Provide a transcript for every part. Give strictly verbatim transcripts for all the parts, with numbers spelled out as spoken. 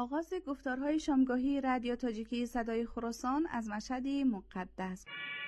آغاز گفتارهای شامگاهی رادیو تاجیکی صدای خراسان از مشهد مقدس.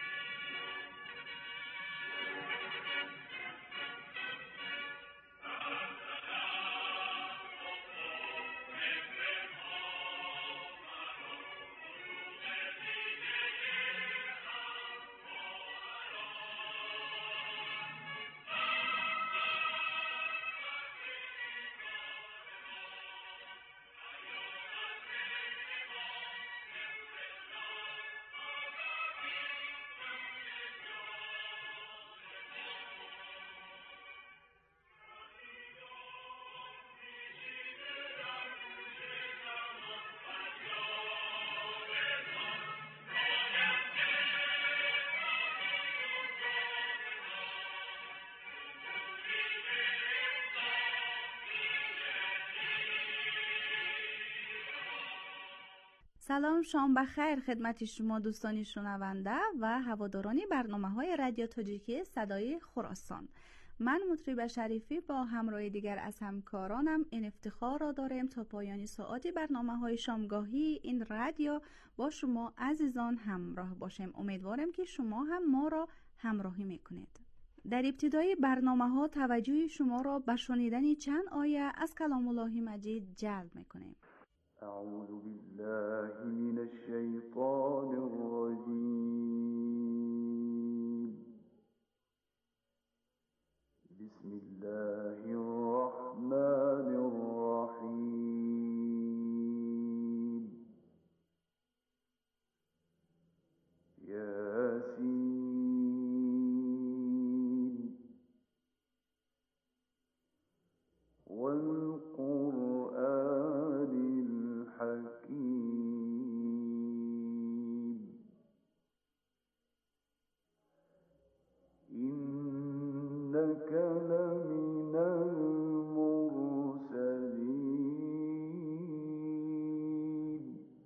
سلام، شام بخیر خدمت شما دوستانی شنونده و هواداران برنامه‌های رادیو تاجیکی صدای خراسان. من مطرب شریفی با همراه دیگر از همکارانم این افتخار را داریم تا پایان ساعات برنامه‌های شامگاهی این رادیو با شما عزیزان همراه باشیم. امیدوارم که شما هم ما را همراهی میکنید. در ابتدای برنامه‌ها توجه شما را به شنیدن چند آیه از کلام الله مجید جلب میکنیم. أعوذ بالله من الشيطان الرجيم. بسم الله الرحمن الرحيم. ياسين والقرآن الحكيم. إنك لمن المرسلين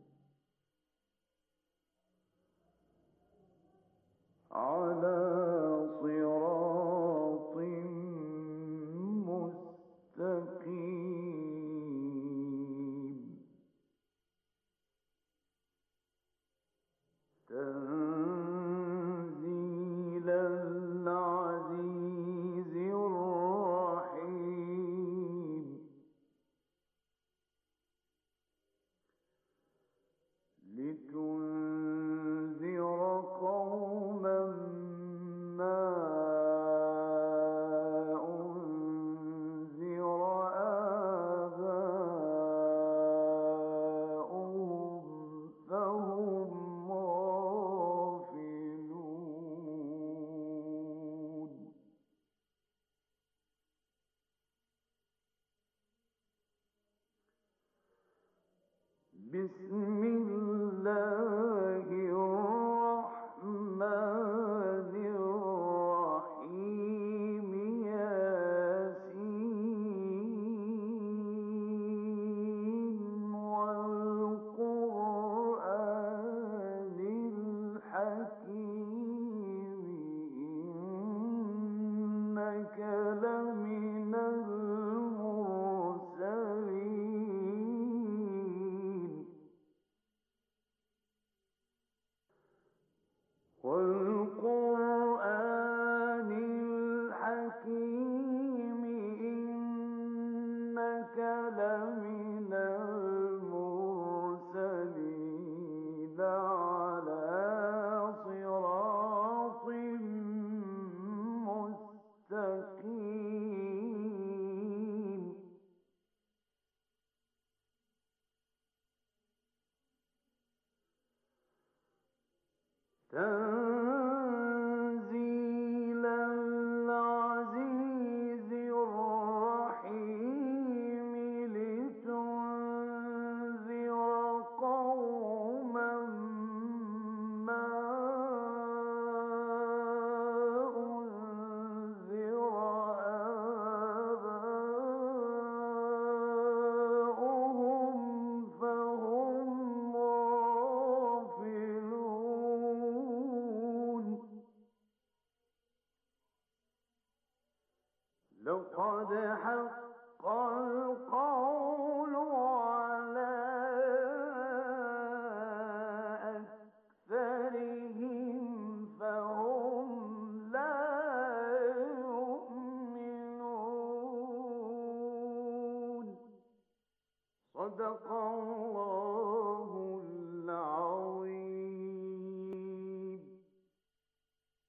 على صراط مستقيم. تنزيل العزيز الرحيم. لتنذر قوما ما أنذر آباؤهم فهم غافلون. بسم الله الرحمن الرحيم. ياسين والقرآن الحكيم. إنك لمن المرسلين والقرآن الحكيم. إنك لمن المرسلين على صراط مستقيم. تنزيل العزيز الرحيم. لتنذر قوما ما أنذر آباؤهم فهم غافلون.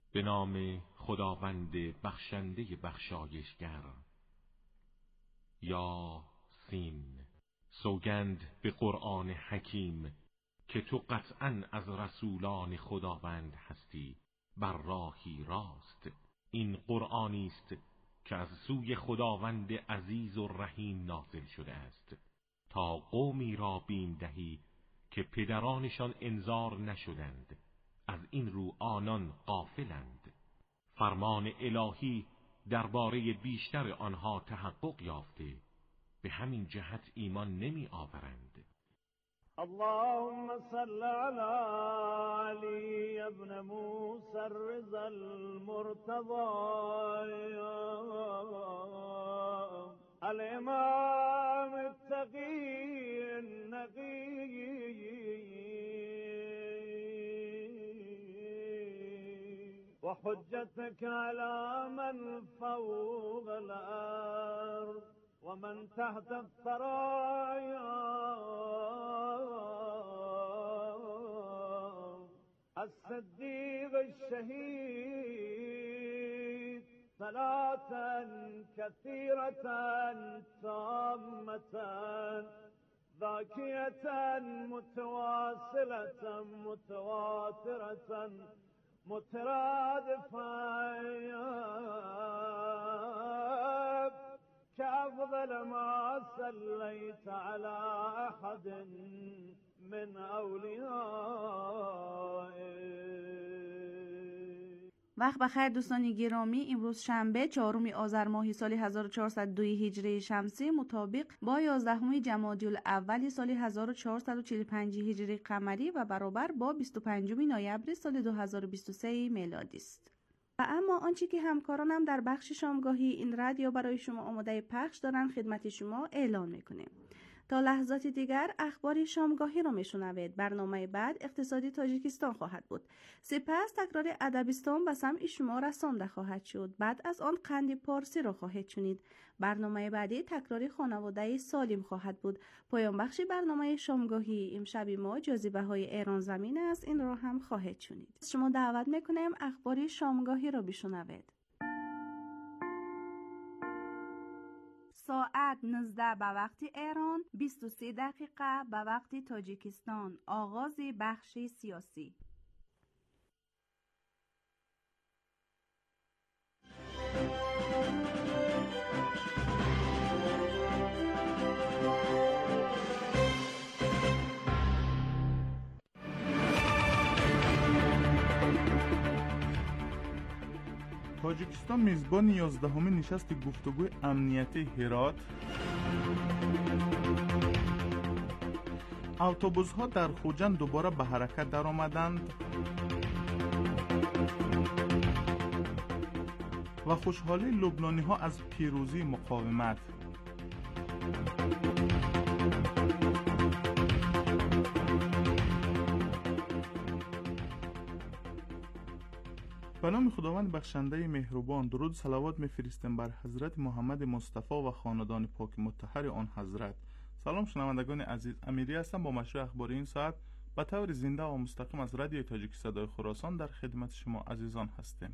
به نام خداوند بخشنده بخشایشگر. یا سین. سوگند به قرآن حکیم که تو قطعاً از رسولان خداوند هستی بر راهی راست. این قرآنی است که از سوی خداوند عزیز و رحیم نازل شده است تا قومی را بیم دهی که پدرانشان انذار نشدند، از این رو آنان غافلند. فرمان الهی درباره بیشتر آنها تحقق یافته، به همین جهت ایمان نمی آورند. اللهم صل على علي ابن موسى الرضا المرتضى الامام التقي النقي وحجتك على من فوق الارض ومن تحت الثرايا الصديق الشهيد صلاة كثيرة تامة ذاكية متواصلة متواترة مترادفة كأفضل ما صليت على أحد من أوليائك. وقت بخیر دوستان گرامی، امروز شنبه چهارم آذر ماه سال هزار و چهارصد و دو هجری شمسی مطابق با یازدهم جمادی الاول سال هزار و چهارصد و چهل و پنج هجری قمری و برابر با بیست و پنجم نوامبر سال دو هزار و بیست و سه میلادی است. و اما آنچه که همکارانم در بخش شامگاهی این رادیو برای شما آماده پخش دارن خدمت شما اعلان میکنیم. تا لحظات دیگر اخبار شامگاهی رو میشنوید. برنامه بعد اقتصادی تاجیکستان خواهد بود. سپس تکرار ادبستان و سمع شما رسانده خواهد شد. بعد از آن قند پارسی رو خواهید شنید. برنامه بعدی تکرار خانواده سالم خواهد بود. پایان بخش برنامه شامگاهی امشب ما جاذبه های ایران زمین است. این رو هم خواهید شنید. شما دعوت میکنیم اخبار شامگاهی رو بشنوید. ساعت نوزده به وقت ایران، بیست و سه دقیقه به وقت تاجیکستان. آغاز بخش سیاسی. تاجیکستان میزبان یازدهمین نشست گفتگوی امنیتی هرات. اتوبوس‌ها در خوجند دوباره به حرکت درآمدند و خوشحالی لبنانی‌ها از پیروزی مقاومت. به نام خداوند بخشنده مهربان، درود و صلوات می‌فرستیم بر حضرت محمد مصطفی و خاندان پاک مطهر آن حضرت. سلام شنوندگان عزیز، امیری هستم با مشروع اخباری این ساعت به طور زنده و مستقیم از رادیو تاجیک صدای خراسان در خدمت شما عزیزان هستیم.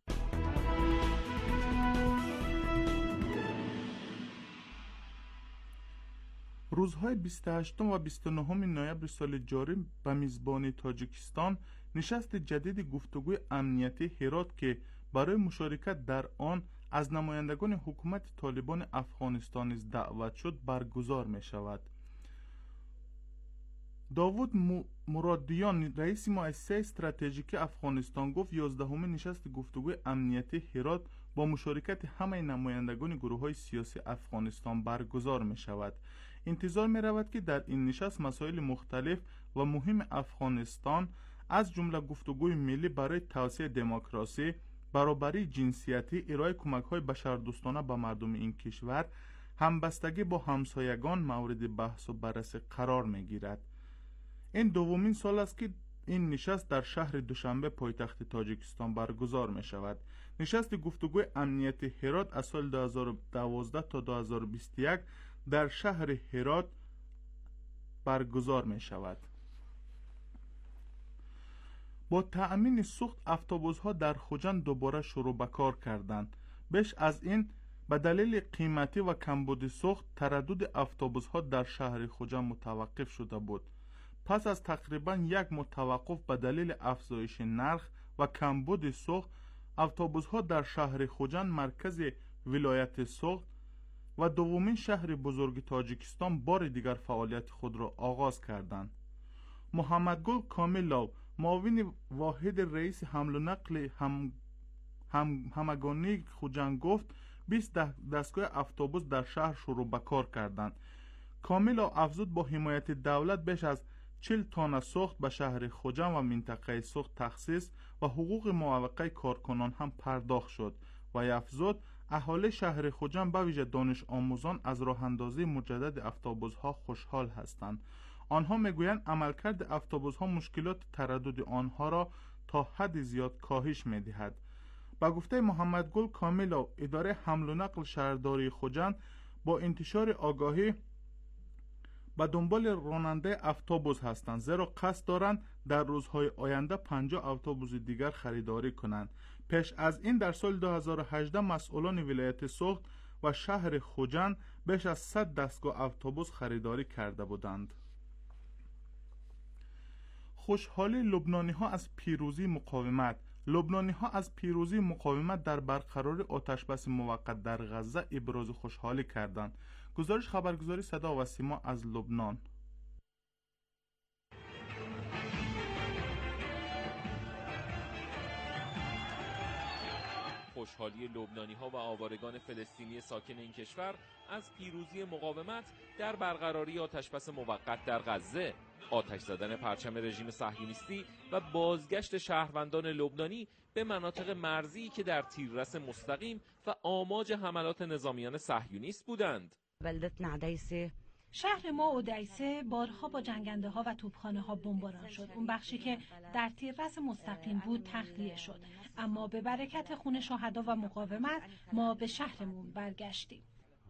روزهای بیست و هشتم و بیست و نهم نوامبر سال جاری به میزبانی تاجیکستان نشست جدید گفتگوی امنیتی هرات که برای مشارکت در آن از نمایندگان حکومت طالبان افغانستان نیز دعوت شد برگزار می شود. داوود مرادیان رئیس مؤسسه استراتژیک افغانستان گفت یازدهمین نشست گفتگوی امنیتی هرات با مشارکت همه نمایندگان گروه‌های سیاسی افغانستان برگزار می شود. انتظار می رود که در این نشست مسائل مختلف و مهم افغانستان از جمله گفتگوی ملی برای توسعه دموکراسی، برابری جنسیتی، ارائه کمک‌های بشردوستانه به مردم این کشور، همبستگی با همسایگان مورد بحث و بررسی قرار می‌گیرد. این دومین سال است که این نشست در شهر دوشنبه پایتخت تاجیکستان برگزار می شود. نشست گفتگوی امنیتی هرات از سال دو هزار و دوازده تا دو هزار و بیست و یک در شهر هرات برگزار می شود. با تأمین سوخت اتوبوس‌ها در خوجند دوباره شروع به کار کردند. بیش از این به دلیل قیمتی و کمبود سوخت تردد اتوبوس‌ها در شهر خوجند متوقف شده بود. پس از تقریباً یک ماه توقف به دلیل افزایش نرخ و کمبود سوخت، اتوبوس‌ها در شهر خوجند مرکز ولایت سوخت و دومین شهر بزرگ تاجیکستان بار دیگر فعالیت خود را آغاز کردند. محمدگل کاملو، معاون واحد رئیس حمل و نقل هم هم همگانی خوجند گفت بیست دستگاه اتوبوس در شهر شروع به کار کردند. کاملو افزود با حمایت دولت بیش از چهل تن سوخت به شهر خوجند و منطقه سوخت تخصیص و حقوق معوقه کارکنان هم پرداخت شد و افزود اهالی شهر خوجند به ویژه دانش آموزان از راه اندازی مجدد اتوبوس ها خوشحال هستند. آنها میگویند عملکرد اتوبوس ها مشکلات تردد آنها را تا حد زیاد کاهش میدهد. با گفته محمدگل کاملو، اداره حمل و نقل شهرداری خوجند با انتشار آگاهی به دنبال راننده اتوبوس هستند، زیرا قصد دارند در روزهای آینده پنجاه اتوبوس دیگر خریداری کنند. پیش از این در سال دو هزار و هجده مسئولان ولایت سوخت و شهر خوجند بیش از صد دستگاه اتوبوس خریداری کرده بودند. خوشحالی لبنانی ها از پیروزی مقاومت. لبنانی ها از پیروزی مقاومت در برقراری آتشبس موقت در غزه ابراز خوشحالی کردند. گزارش خبرگزاری صدا و سیما از لبنان. خوشحالی لبنانی‌ها و آوارگان فلسطینی ساکن این کشور از پیروزی مقاومت در برقراری آتشبس موقت در غزه، آتش زدن پرچم رژیم صهیونیستی و بازگشت شهروندان لبنانی به مناطق مرزی که در تیررس مستقیم و آماج حملات نظامیان صهیونیست بودند. بلدتنا عدیسه، شهر ما اودیسه بارها با جنگنده ها و توپخانه ها بمباران شد. اون بخشی که در تیررس مستقیم بود تخلیه شد، اما به برکت خون شهدا و مقاومت ما به شهرمون برگشتیم.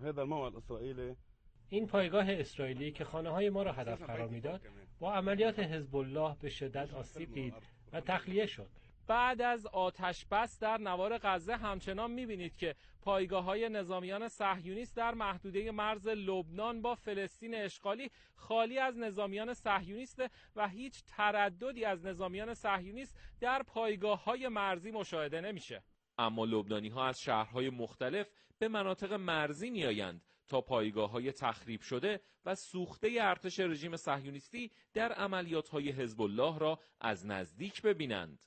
این پایگاه اسرائیلی که خانه های ما را هدف قرار میداد با عملیات حزب الله به شدت آسیب دید و تخلیه شد. بعد از آتش بس در نوار غزه همچنان می‌بینید که پایگاه‌های نظامیان صهیونیست در محدوده مرز لبنان با فلسطین اشغالی خالی از نظامیان صهیونیست و هیچ ترددی از نظامیان صهیونیست در پایگاه‌های مرزی مشاهده نمیشه. اما لبنانی‌ها از شهرهای مختلف به مناطق مرزی میآیند تا پایگاه‌های تخریب شده و سوخته ارتش رژیم صهیونیستی در عملیات‌های حزب الله را از نزدیک ببینند.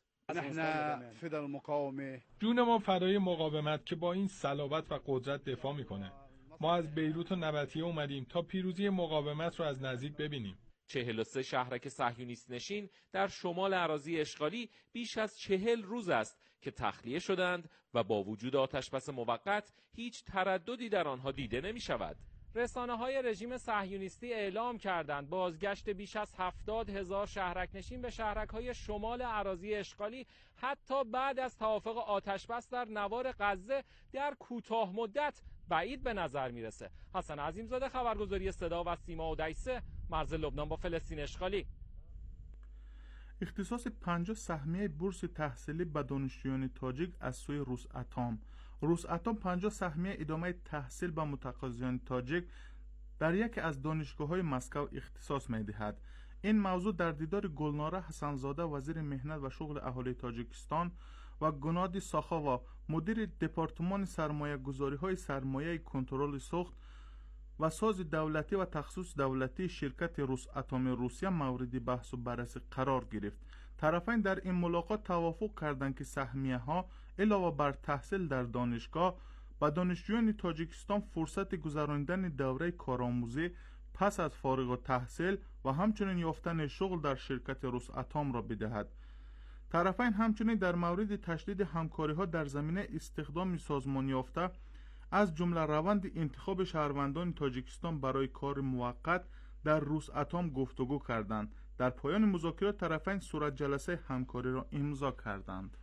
جون ما فدای مقاومت که با این صلابت و قدرت دفاع میکنه. ما از بیروت و نبطیه اومدیم تا پیروزی مقاومت رو از نزدیک ببینیم. چهل و سه شهرک صهیونیست نشین در شمال اراضی اشغالی بیش از چهل روز است که تخلیه شدند و با وجود آتشبس موقت هیچ ترددی در آنها دیده نمی شود. رسانه‌های رژیم صهیونیستی اعلام کردند بازگشت بیش از هفتاد هزار شهرک نشین به شهرک‌های شمال اراضی اشغالی حتی بعد از توافق آتشبس در نوار غزه در کوتاه مدت بعید به نظر میرسه. حسن عظیمزاده، خبرگزاری صدا و سیما اودیسه، مرز لبنان با فلسطین اشغالی. اختصاص پنجاه سهمیه بورس تحصیلی به دانشجویان تاجیک از سوی روساتام. روساتام پنجاه سهمیه ادامه تحصیل به متقاضیان تاجیک در یکی از دانشگاه‌های مسکو اختصاص می‌دهد. این موضوع در دیدار گلناره حسنزاده وزیر مهنت و شغل اهالی تاجیکستان و گنادی ساخاوا مدیر دپارتمان سرمایه گذاری های سرمایه کنترل سوخت و ساز دولتی و تخصص دولتی شرکت روساتام روسیه مورد بحث و بررسی قرار گرفت. طرفین در این ملاقات توافق کردند که سهمیه ها علاوه بر تحصیل در دانشگاه به دانشجویان تاجیکستان فرصت گذراندن دوره کارآموزی پس از فارغ التحصیل و همچنین یافتن شغل در شرکت روساتام را بدهد. طرفین همچنین در مورد تشدید همکاری ها در زمینه استخدام سازمان یافته از جمله روند انتخاب شهروندان تاجیکستان برای کار موقت در روساتام گفتگو کردند. در پایان مذاکرات طرفین صورت جلسه همکاری را امضا کردند.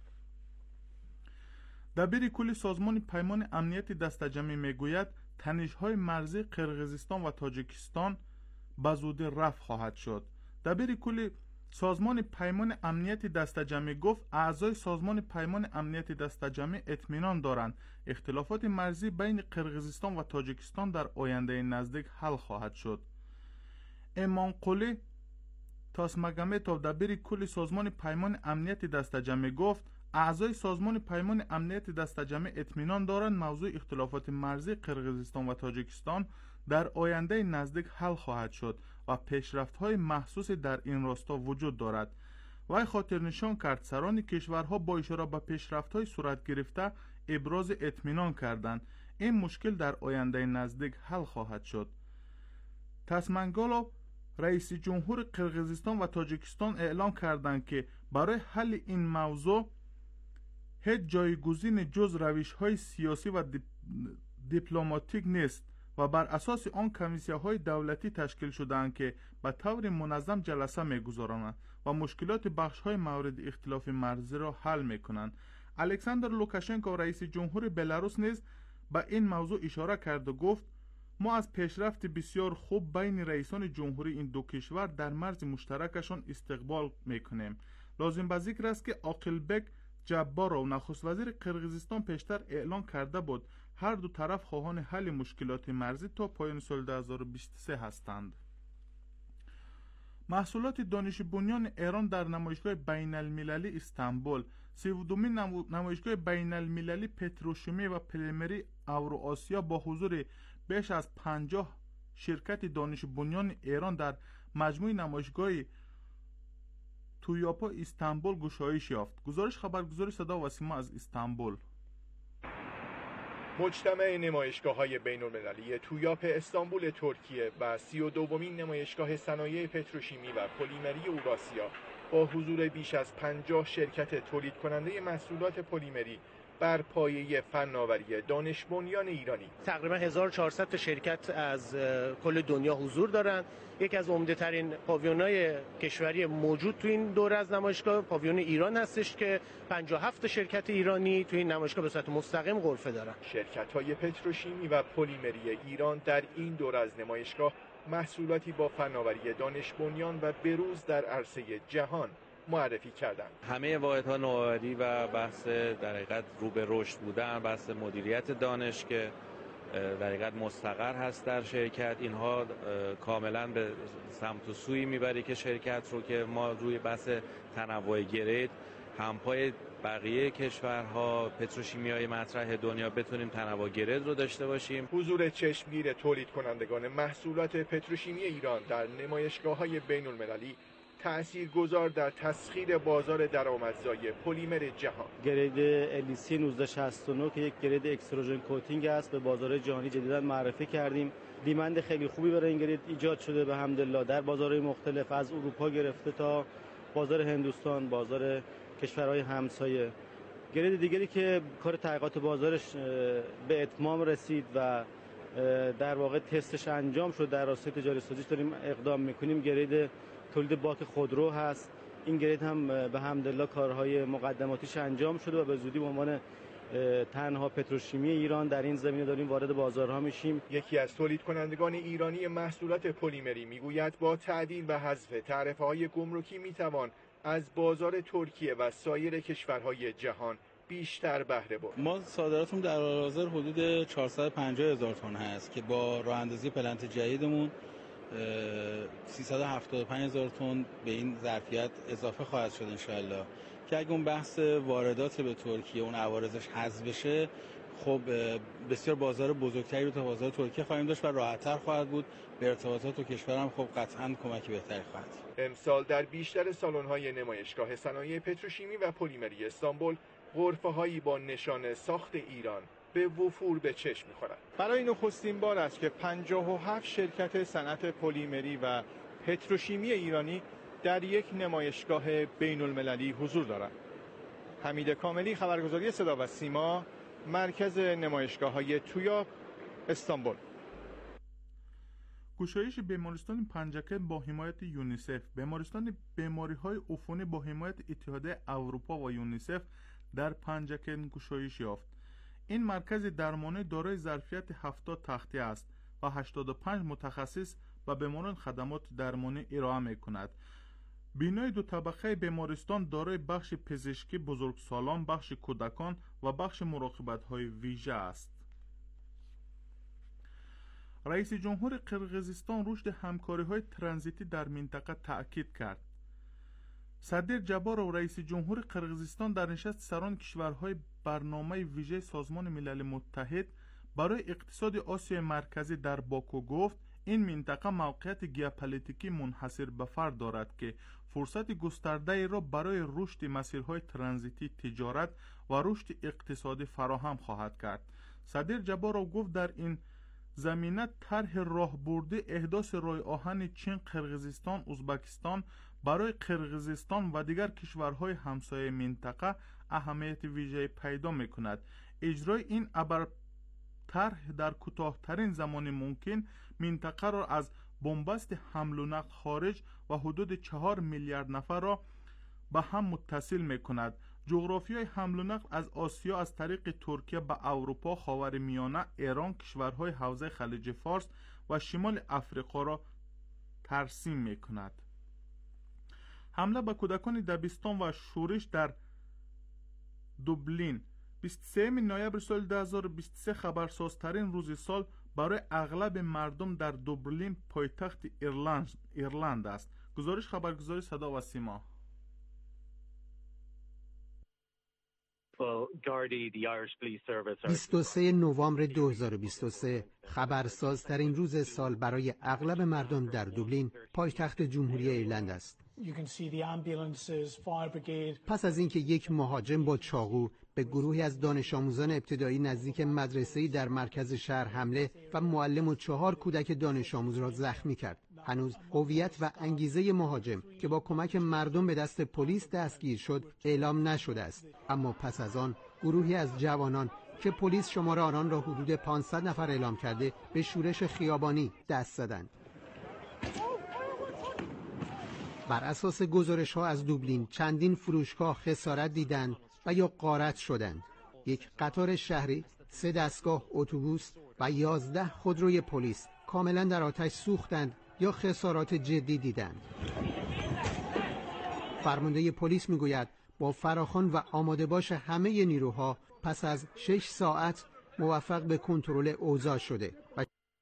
دبیر کل سازمان پیمان امنیت دستجمعی میگوید تنش‌های مرزی قرقیزستان و تاجیکستان به زودی رفع خواهد شد. دبیر کل سازمان پیمان امنیت دستجمع گفت اعضای سازمان پیمان امنیت دستجمع اطمینان دارند اختلافات مرزی بین قرقیزستان و تاجیکستان در آینده نزدیک حل خواهد شد. امامقلی تاسمگامتوف دبیر کل سازمان پیمان امنیت دستجمع گفت اعضای سازمان پیمان امنیت دستجمع اطمینان دارند موضوع اختلافات مرزی قرقیزستان و تاجیکستان در آینده نزدیک حل خواهد شد و پیشرفت‌های محسوسی در این راستا وجود دارد. وی خاطر نشان کرد سران کشورها با اشاره به پیشرفت‌های صورت گرفته ابراز اطمینان کردند این مشکل در آینده نزدیک حل خواهد شد. تاسمانگالوف رئیس جمهور قرقیزستان و تاجیکستان اعلام کردند که برای حل این موضوع هیچ جایگزین جز روش‌های سیاسی و دیپ... دیپلماتیک نیست و بر اساس آن کمیسیون‌های دولتی تشکیل شده‌اند که به طور منظم جلسه می‌گذرانند و مشکلات بخش‌های مورد اختلاف مرزی را حل می‌کنند. الکساندر لوکاشنکو رئیس جمهور بلاروس نیز به این موضوع اشاره کرد و گفت ما از پیشرفت بسیار خوب بین رئیسان جمهوری این دو کشور در مرز مشترکشان استقبال می‌کنیم. لازم به ذکر است که عاقلبک جبارov نخست وزیر قرقیزستان پیشتر اعلان کرده بود هر دو طرف خواهان حل مشکلات مرزی تا پایان سال دو هزار و بیست و سه هستند. محصولات دانش بنیان ایران در نمایشگاه بین المللی استانبول سیزدهمین نمایشگاه بین المللی پتروشیمی و پلیمری اوراسیا با حضور بیش از پنجاه شرکت دانش بنیان ایران در مجموع نمایشگاه تویاپا استانبول گشایش یافت. گزارش خبرگزاری صدا و سیما از استانبول. مجتمع نمایشگاه‌های بین‌المللی تویاپ استانبول ترکیه و سی و دومین نمایشگاه صنایع پتروشیمی و پلیمری اوراسیا با حضور بیش از پنجاه شرکت تولید کننده محصولات پلیمری بر پایه فناوری دانش بنیان ایرانی. تقریبا هزار و چهارصد تا شرکت از کل دنیا حضور دارند. یکی از عمده‌ترین پاویون‌های کشوری موجود تو این دوره از نمایشگاه پاویون ایران هستش که پنجاه و هفت شرکت ایرانی تو این نمایشگاه به صورت مستقیم غرفه دارن. شرکت‌های پتروشیمی و پلیمری ایران در این دوره از نمایشگاه محصولاتی با فناوری دانش بنیان و بروز در عرصه جهان معرفی کردند. همه واحدها نوآوری و بحث در حقیقت رو به رشد بودن، بحث مدیریت دانش که در حقیقت مستقر هست در شرکت، اینها کاملا به سمت و سوی میبری که شرکت رو که ما روی بحث تنوع گرید همپای بقیه کشورها پتروشیمیای مطرح دنیا بتونیم تنوع گرید رو داشته باشیم. حضور چشمگیر تولید کنندگان محصولات پتروشیمی ایران در نمایشگاه‌های بین‌المللی تأثیرگذار در تسخیر بازار درآمدزایی پلیمر جهان. گرید الیسی نوزده شصت و نه که یک گرید اکستروژن کوتینگ است به بازار جهانی جدیداً معرفی کردیم. دیمند خیلی خوبی برای این گرید ایجاد شده به حمدالله در بازارهای مختلف از اروپا گرفته تا بازار هندوستان، بازار کشورهای همسایه. گرید دیگری که کار تحقیقات بازارش به اتمام رسید و در واقع تستش انجام شد در راستای تجاری سازیش داریم اقدام میکنیم گرید تولید باک خودرو هست. این گرید هم به حمدالله کارهای مقدماتیش انجام شده و به زودی به عنوان تنها پتروشیمی ایران در این زمینه داریم وارد بازارها میشیم. یکی از تولید کنندگان ایرانی محصولات پلیمری میگوید با تعدیل و حذف تعرفه‌های گمرکی میتوان از بازار ترکیه و سایر کشورهای جهان بیشتر بهره برد. ما صادراتمون در حال حاضر حدود چهارصد و پنجاه هزار تن هست که با راه اندازی پلنت جدیدمون سیصد و هفتاد و پنج هزار تن به این ظرفیت اضافه خواهد شد انشالله که اگه اون بحث واردات به ترکیه اون عوارضش حذف بشه خب بسیار بازار بزرگتری رو تا بازار ترکیه خواهیم داشت و راحت‌تر خواهد بود. به ارتباطات و کشور هم خب قطعاً کمکی بهتری خواهد. امسال در بیشتر سالن‌های نمایشگاه صنایع پتروشیمی و پلیمری استانبول غرفه‌هایی با نشان ساخت ایران به وفور به چشم می‌خورد. برای نخستین بار است که پنجاه و هفت شرکت صنعت پلیمری و پتروشیمی ایرانی در یک نمایشگاه بین‌المللی حضور دارند. حمید کاملی، خبرگزاری صدا و سیما، مرکز نمایشگاه‌های تویاپ، استانبول. گشایش بیمارستان پنجکن با حمایت یونیسف. بیمارستان بیماری‌های عفونی با حمایت اتحادیه اروپا و یونیسف در پنجکن گشایش یافت. این مرکز درمانی دارای ظرفیت هفتاد تخته است و هشتاد و پنج متخصص و بیماران خدمات درمانی ارائه می‌کند. بینای دو طبقه بیمارستان دارای بخش پزشکی بزرگسالان، بخش کودکان و بخش مراقبت‌های ویژه است. رئیس جمهور قرقیزستان رشد همکاری‌های ترانزیتی در منطقه تأکید کرد. صدر جبارov رئیس جمهور قرقیزستان در نشست سران کشورهای برنامه ویژه سازمان ملل متحد برای اقتصاد آسیای مرکزی در باکو گفت این منطقه موقعیت ژئوپلیتیکی منحصر به فرد دارد که فرصت گسترده را برای رشد مسیرهای ترانزیتی، تجارت و رشد اقتصادی فراهم خواهد کرد. صدر جبارov گفت در این زمینه طرح راهبردی احداث راه آهن چین، قرقیزستان، ازبکستان برای قرقیزستان و دیگر کشورهای همسایه منطقه اهمیت ویژه پیدا می‌کند. اجرای این ابر طرح در کوتاه‌ترین زمان ممکن منطقه را از بنبست حمل و نقل خارج و حدود چهار میلیارد نفر را به هم متصل می‌کند. جغرافیای حمل و نقل از آسیا از طریق ترکیه به اروپا، خاورمیانه، ایران، کشورهای حوزه خلیج فارس و شمال افریقا را ترسیم می‌کند. حمله به کودکان دبستان و شورش در دوبلین بیست و سوم نوامبر سال دو هزار و بیست و سه خبرسازترین روز سال برای اغلب مردم در دوبلین پایتخت ایرلند ایرلند است. گزارش خبرگزاری صدا و سیما. بیست و سوم نوامبر دو هزار و بیست و سه خبرسازترین روز سال برای اغلب مردم در دوبلین پایتخت جمهوری ایرلند است. پس از اینکه یک مهاجم با چاقو به گروهی از دانش آموزان ابتدایی نزدیک مدرسه‌ای در مرکز شهر حمله و معلم و چهار کودک دانش آموز را زخمی کرد، هنوز هویت و انگیزه مهاجم که با کمک مردم به دست پلیس دستگیر شد اعلام نشده است. اما پس از آن گروهی از جوانان که پلیس شماره آنان را حدود پانصد نفر اعلام کرده به شورش خیابانی دست زدند. بر اساس گزارش ها از دوبلین چندین فروشگاه خسارت دیدند و یا غارت شدند. یک قطار شهری، سه دستگاه اتوبوس و یازده خودروی پلیس کاملا در آتش سوختند یا خسارات جدی دیدند. فرمانده پلیس میگوید با فراخوان و آماده باش همه نیروها پس از شش ساعت موفق به کنترل اوضاع شده و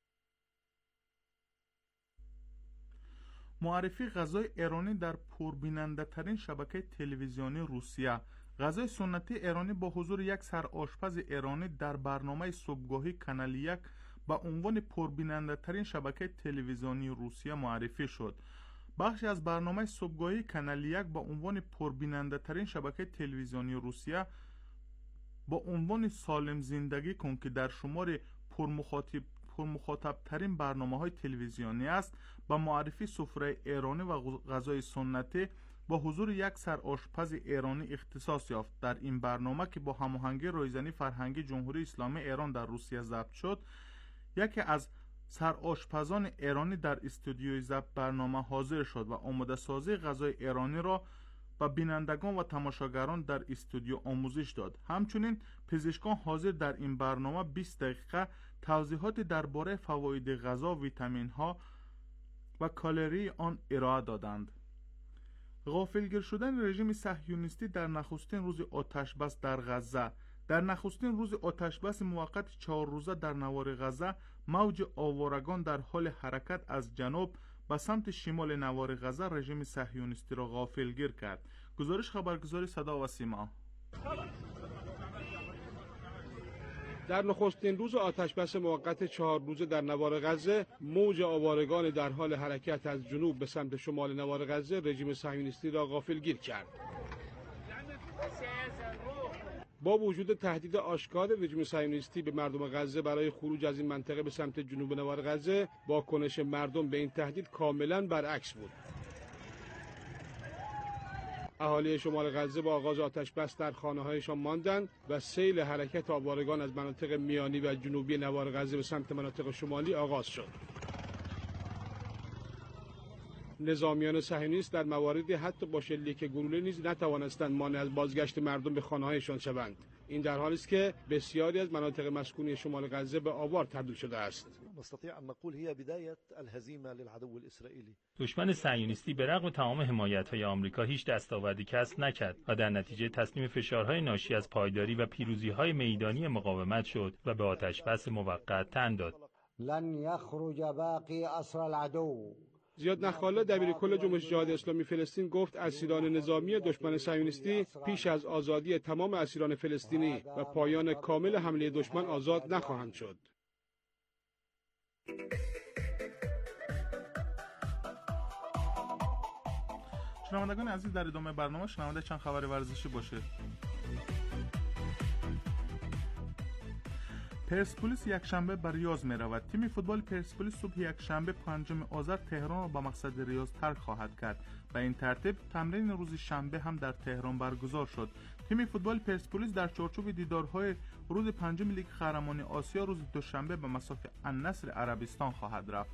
معرفی غذای ایرانی در پربیننده ترین شبکه تلویزیونی روسیه. غذای سنتی ایرانی با حضور یک سرآشپز ایرانی در برنامه صبحگاهی کانال یک با عنوان پربیننده ترین شبکه تلویزیونی روسیه معرفی شد. بخشی از برنامه صبحگاهی کانال یک با عنوان پربیننده ترین شبکه تلویزیونی روسیه با عنوان سالم زندگی کن که در شمار پرمخاطب پرمخاطب ترین برنامه های تلویزیونی است، با معرفی سفره ایرانی و غذای سنتی با حضور یک سرآشپز ایرانی اختصاص یافت. در این برنامه که با هماهنگی رایزنی فرهنگی جمهوری اسلامی ایران در روسیه ضبط شد، یکی از سرآشپزان ایرانی در استودیوی ضبط برنامه حاضر شد و آماده سازی غذای ایرانی را به بینندگان و تماشاگران در استودیو آموزش داد. همچنین پزشکان حاضر در این برنامه بیست دقیقه توضیحات درباره فواید غذا، ویتامین ها و کالری آن ارائه دادند. غافلگیر شدن رژیم صهیونیستی در نخستین روز آتشبس در غزه. در نخستین روز آتشبس موقت چهار روزه در نوار غزه، موج آوارگان در حال حرکت از جنوب به سمت شمال نوار غزه رژیم صهیونیستی را غافلگیر کرد. گزارش خبرگزاری صدا و سیما. در نخستین روز آتشبس موقت چهار روزه در نوار غزه، موج آوارگان در حال حرکت از جنوب به سمت شمال نوار غزه رژیم صهیونیستی را غافلگیر کرد. با وجود تهدید آشکار رژیم صهیونیستی به مردم غزه برای خروج از این منطقه به سمت جنوب نوار غزه، واکنش مردم به این تهدید کاملا برعکس بود. اهالی شمال غزه با آغاز آتشبس در خانه‌هایشان ماندند و سیل حرکت آوارگان از مناطق میانی و جنوبی نوار غزه به سمت مناطق شمالی آغاز شد. نظامیان صهیونیست در مواردی حتی با شلیک گلوله نیز نتوانستند مانع از بازگشت مردم به خانه‌هایشان شوند. این در حالی است که بسیاری از مناطق مسکونی شمال غزه به آوار تبدیل شده است. نستطيع أن نقول هي بداية الهزيمة للعدو الإسرائيلي. دشمن صهیونیستی به رغم تمام حمایت‌های آمریکا هیچ دستاوردی کسب نکرد و در نتیجه تسلیم فشارهای ناشی از پایداری و پیروزی‌های میدانی مقاومت شد و به آتش‌بس موقت تن داد. لن يخرج باقی اسر العدو. زیاد نخاله دبیر کل جنبش جهاد اسلامی فلسطین گفت اسیران نظامی دشمن صهیونیستی پیش از آزادی تمام اسیران فلسطینی و پایان کامل حمله دشمن آزاد نخواهند شد. شنوندگان عزیز، در ادامه برنامه شنونده چند خبر ورزشی باشه. پرسپولیس یک شنبه به ریاض می رود. تیم فوتبال پرسپولیس صبح یک شنبه پنجم آذر تهران را به مقصد ریاض ترک خواهد کرد. به این ترتیب تمرین روز شنبه هم در تهران برگزار شد. تیم فوتبال پرسپولیس در چارچوب دیدارهای روز پنجم لیگ قهرمانی آسیا روز دوشنبه به مصاف النصر عربستان خواهد رفت.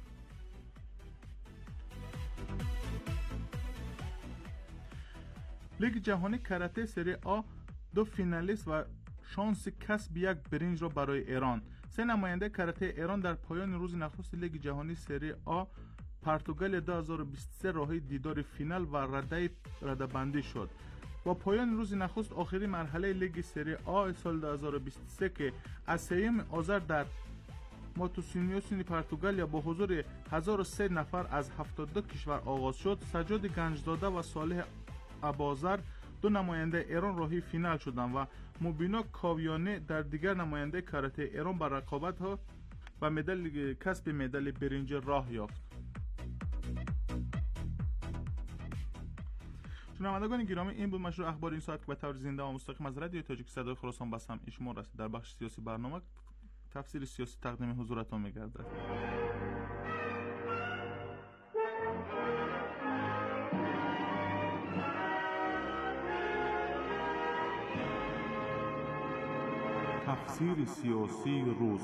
لیگ جهانی کاراته سری آ دو فینالیست و شانس کسب یک برنج را برای ایران. سه نماینده کاراته ایران در پایان روز نخست لیگ جهانی سری آ پرتغال دو هزار و بیست و سه راهی دیدار فینال و رده رده‌بندی شد. با پایان روز نخست آخرین مرحله لیگ سری آ سال دو هزار و بیست و سه که از سوم آذر در ماتوسینیوسین پرتغالیا با حضور هزار و سه نفر از هفتاد و دو کشور آغاز شد، سجاد گنجزاده و صالح ابازر دو نماینده ایران راهی فینال شدند و مبینا کاویانه در دیگر نماینده کاراته ایران با رقابت ها و مدال کسب مدال برنج راه یافت. شنوندگان گرامی، این بود مشروع اخبار این ساعت که به طور زنده و مستقیم از رادیو تاجیک صدای خراسان به سمع شما رسید. در بخش سیاسی برنامه تفسیر سیاسی تقدیم حضورتان می‌گردد. تفسیر سیاسی روز.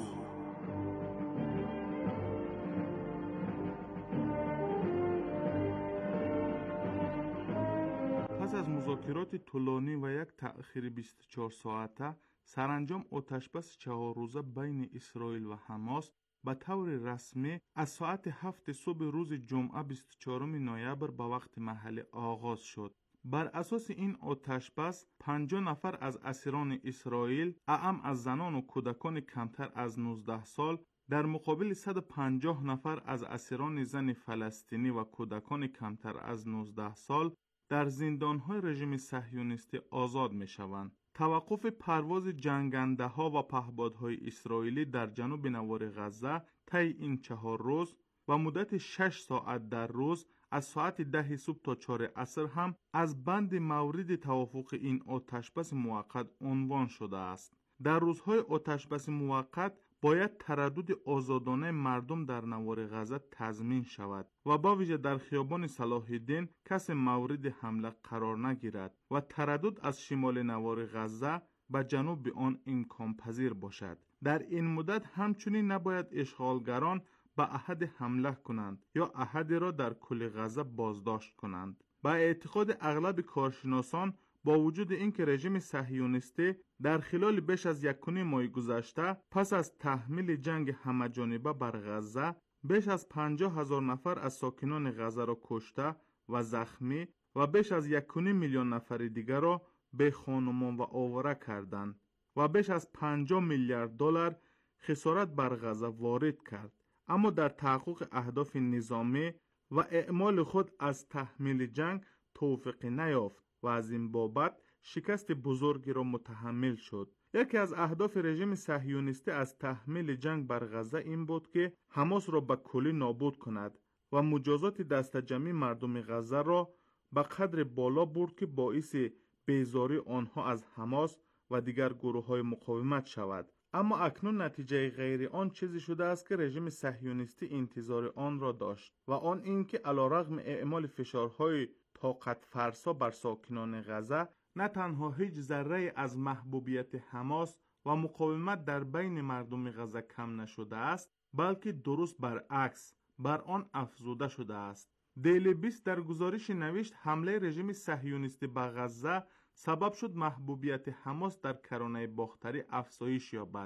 پس از مذاکرات طولانی و یک تأخیر بیست و چهار ساعته، سرانجام آتشبس چهار روزه بین اسرائیل و حماس به طور رسمی از ساعت هفت صبح روز جمعه بیست و چهارم نوامبر به وقت محلی آغاز شد. بر اساس این آتشبس پنجاه نفر از اسیران اسرائیل، اعم از زنان و کودکان کمتر از نوزده سال، در مقابل صد و پنجاه نفر از اسیران زن فلسطینی و کودکان کمتر از نوزده سال در زندان‌های رژیم صهیونیستی آزاد می‌شوند. توقف پرواز جنگنده ها و پهپادهای اسرائیلی در جنوب نوار غزه طی این چهار روز و مدت شش ساعت در روز از ساعت ده صبح تا چهار عصر هم از بند مورد توافق این آتشبس موقت عنوان شده است. در روزهای آتشبس موقت باید تردد آزادانه مردم در نوار غزه تضمین شود و با ویژه در خیابان صلاح الدین کسی مورد حمله قرار نگیرد و تردد از شمال نوار غزه به جنوب آن امکان پذیر باشد. در این مدت همچنین نباید اشغالگران به احد حمله کنند یا احد را در کل غزه بازداشت کنند. با اعتقاد اغلب کارشناسان، با وجود اینکه رژیم صهیونیستی در خلال بیش از یک کنی ماه گذشته پس از تحمیل جنگ همه‌جانبه بر غزه بیش از پنجاه هزار نفر از ساکنان غزه را کشته و زخمی و بیش از یک کنی میلیون نفر دیگر را به خانمان و آواره کردند و بیش از پنجاه میلیارد دلار خسارت بر غزه وارد کرد، اما در تحقق اهداف نظامی و اعمال خود از تحمیل جنگ توفیق نیافت و از این بابت شکست بزرگی را متحمل شد. یکی از اهداف رژیم صهیونیستی از تحمیل جنگ بر غزه این بود که حماس را به کلی نابود کند و مجازات دست جمعی مردم غزه را به قدر بالا برد که باعث بیزاری آنها از حماس و دیگر گروه‌های مقاومت شود. اما اکنون نتیجه غیر آن چیزی شده است که رژیم صهیونیستی انتظار آن را داشت و آن این که علیرغم اعمال فشارهای طاقت فرسا بر ساکنان غزه، نه تنها هیچ ذره از محبوبیت حماس و مقاومت در بین مردم غزه کم نشده است، بلکه درست برعکس بر آن افزوده شده است. دیلی بیست در گزارش نوشت حمله رژیم صهیونیستی به غزه سبب شد محبوبیت حماس در کرانه باختری افزایش یابد.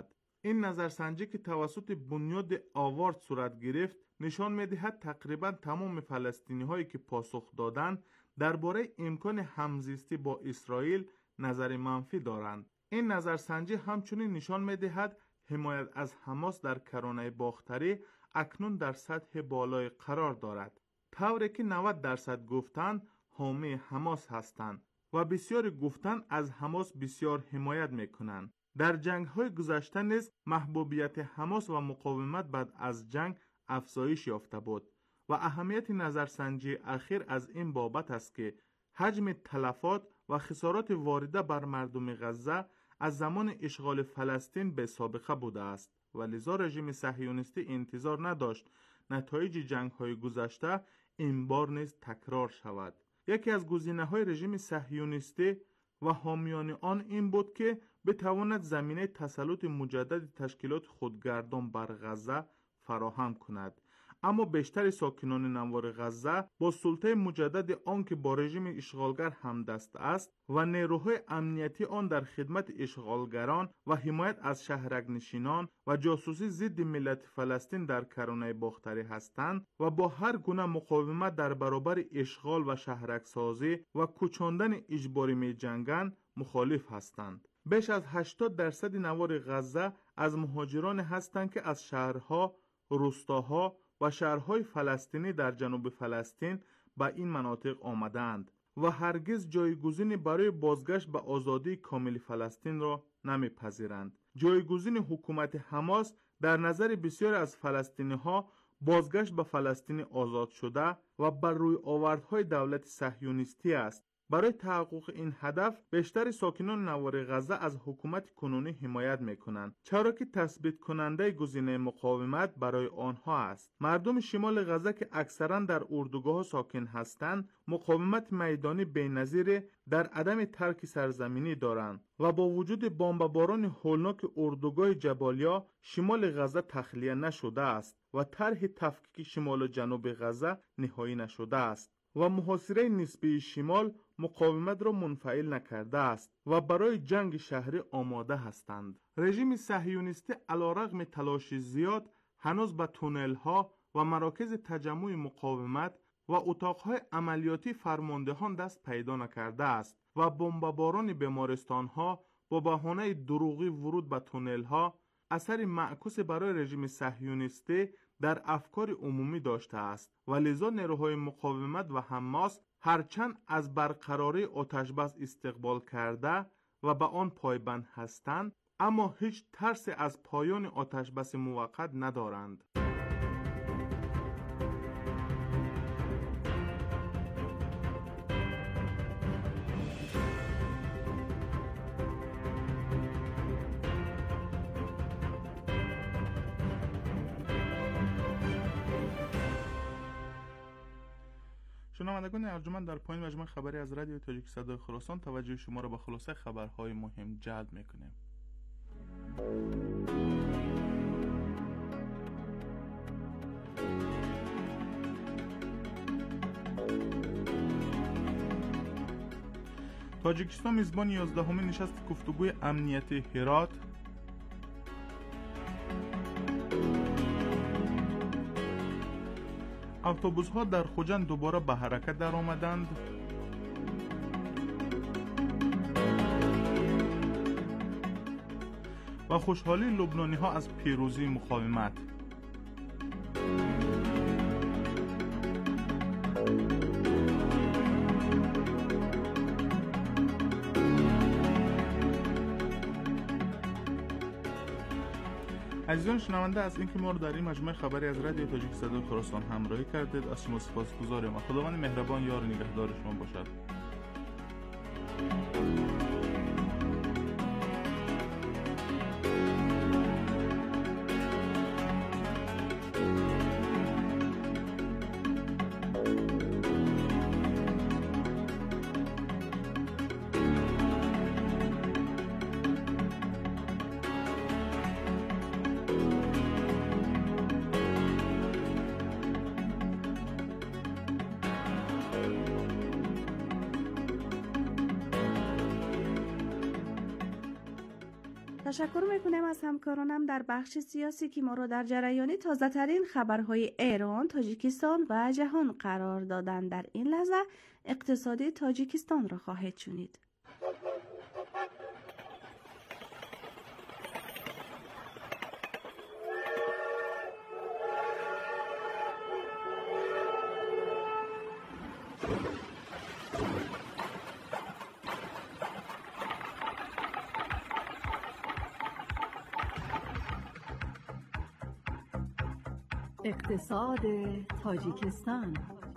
این نظرسنجی که توسط بنیاد آوارد صورت گرفت نشان می‌دهد تقریباً تمام فلسطینی هایی که پاسخ دادند درباره امکان همزیستی با اسرائیل نظر منفی دارند. این نظرسنجی همچنین نشان می‌دهد حمایت از حماس در کرانه باختری اکنون در سطح بالای قرار دارد، طوری که نود درصد گفتند حامی حماس هستند و بسیاری گفتند از حماس بسیار حمایت میکنند. در جنگ‌های گذشته نیز محبوبیت حماس و مقاومت بعد از جنگ افزایش یافته بود و اهمیت نظرسنجی اخیر از این بابت است که حجم تلفات و خسارات وارده بر مردم غزه از زمان اشغال فلسطین به سابقه بوده است و لذا رژیم صهیونیستی انتظار نداشت نتایج جنگ‌های گذشته این بار نیز تکرار شود. یکی از گزینه‌های رژیم صهیونیستی و حامیان آن این بود که بتواند زمینه تسلط مجدد تشکیلات خودگردان بر غزه فراهم کند، اما بیشتر ساکنان نوار غزه با سلطه مجدد آن که با رژیم اشغالگر همدست است و نیروهای امنیتی آن در خدمت اشغالگران و حمایت از شهرک‌نشینان و جاسوسی ضد ملت فلسطین در کرانه باختری هستند و با هر گونه مقاومت در برابر اشغال و شهرک‌سازی و کوچاندن اجباری می جنگند مخالف هستند. بیش از هشتاد درصد نوار غزه از مهاجران هستند که از شهرها، روستاها و شهرهای فلسطینی در جنوب فلسطین به این مناطق آمدند و هرگز جایگزینی برای بازگشت به آزادی کامل فلسطین را نمیپذیرند. جایگزین حکومت حماس در نظر بسیار از فلسطینی ها بازگشت به فلسطین آزاد شده و بر روی آوردهای دولت صهیونیستی است. برای تحقق این هدف بیشتر ساکنان نوار غزه از حکومت کنونی حمایت میکنند، چرا که تثبیت کننده گزینه مقاومت برای آنها است. مردم شمال غزه که اکثرا در اردوگاه ساکن هستند مقاومت میدانی بی‌نظیر در عدم ترک سرزمینی دارند و با وجود بمباران هولناک اردوگاه جبالیا شمال غزه تخلیه نشده است و طرح تفکیک شمال و جنوب غزه نهایی نشده است و محاصره نسبی شمال مقاومت را منفعل نکرده است و برای جنگ شهری آماده هستند. رژیم صهیونیستی علیرغم تلاش زیاد هنوز به تونل ها و مراکز تجمع مقاومت و اتاقهای عملیاتی فرماندهان دست پیدا نکرده است و بمباران بیمارستان ها با بهانه دروغی ورود به تونل ها اثر معکوس برای رژیم صهیونیستی در افکار عمومی داشته است و لذا نیروهای مقاومت و حماس هرچند از برقراری آتشبس استقبال کرده و به آن پایبند هستند اما هیچ ترس از پایان آتشبس موقت ندارند. شنوندگان ارجمند، در پایین مجموعه خبری از رادیو تاجیک صدای خراسان توجه شما را به خلاصه خبرهای مهم جلب میکنیم. تاجیکستان میزبان یازدهمین نشست گفتگوی امنیتی هرات، اتوبوس ها در خوجند دوباره به حرکت در آمدند، و خوشحالی لبنانی ها از پیروزی مقاومت. عزیزان شنونده، از اینکه ما رو در این مجموعه خبری از رادیو تاجیک صدای خراسان همراهی کردید از شما سپاسگزاریم و خداوند مهربان یار نگهدار شما باشد. تشکر میکنم از همکارانم در بخش سیاسی که ما را در جریان تازه ترین خبرهای ایران، تاجیکستان و جهان قرار دادند. در این لحظه اقتصاد تاجیکستان را خواهید شنید. اقتصاد تاجیکستان.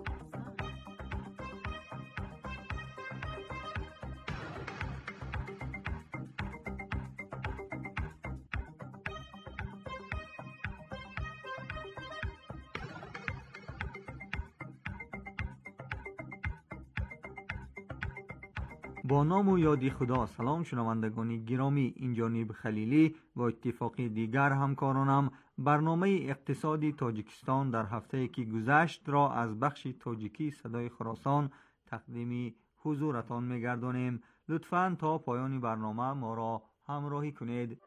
با نام و یادی خدا. سلام شنوندگان گرامی، این جانب خلیلی و اتفاقی دیگر همکارانم برنامه اقتصادی تاجیکستان در هفته که گذشت را از بخش تاجیکی صدای خراسان تقدیم حضورتان می‌گردانیم. لطفاً تا پایان برنامه ما را همراهی کنید.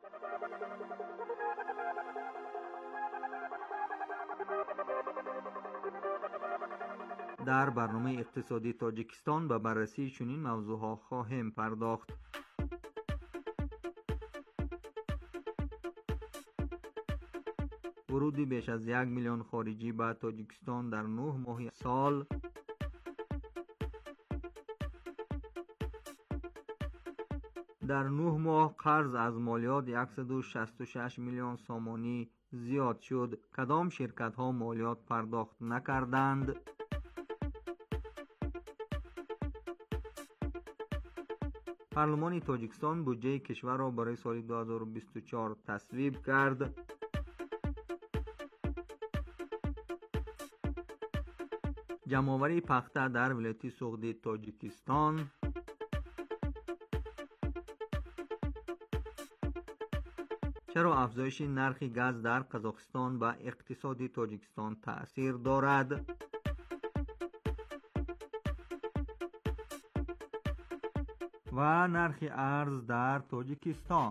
در برنامه اقتصادی تاجیکستان به بررسی چنین موضوعها خواهیم پرداخت. ورودی بیش از یک میلیون خارجی به تاجیکستان در نه ماه سال، در نه ماه قرض از مالیات صد و شصت و شش میلیون سامانی زیاد شد. کدام شرکت ها مالیات پرداخت نکردند؟ پارلمان تاجیکستان بودجه کشور را برای سال دو هزار و بیست و چهار تصویب کرد. جمع‌آوری پخته در ولایت سغدی تاجیکستان. چرا افزایش نرخ گاز در قزاقستان به اقتصاد تاجیکستان تأثیر دارد؟ و نرخ ارز در تاجیکستان.